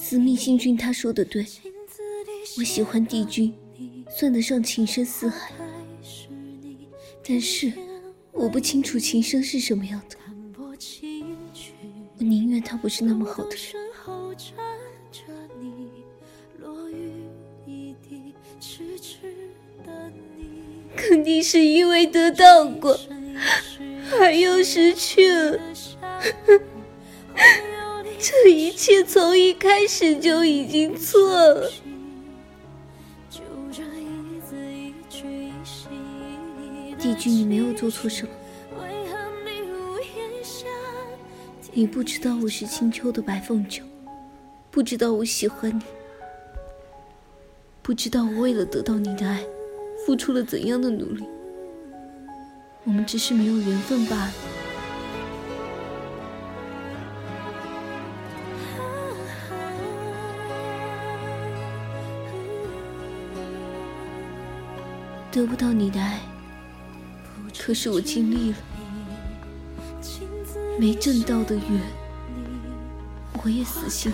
司密信君他说的对，我喜欢帝君，算得上情深似海，但是我不清楚情深是什么样的，我宁愿他不是那么好的人。肯定是因为得到过而又失去了，这一切从一开始就已经错了。帝君，你没有做错什么，你不知道我是青丘的白凤九，不知道我喜欢你，不知道我为了得到你的爱付出了怎样的努力，我们只是没有缘分罢了。得不到你的爱，可是我尽力了，没挣到的缘我也死心了。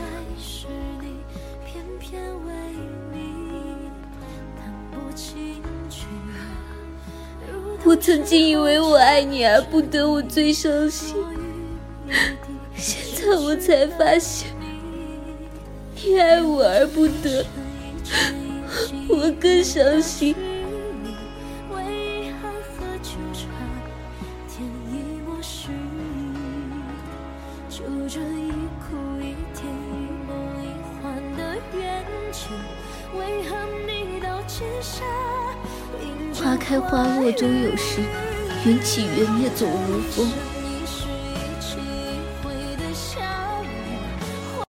我曾经以为我爱你而不得，我最伤心，现在我才发现你爱我而不得，我更伤心。花开花落终有时，缘起缘灭总无风。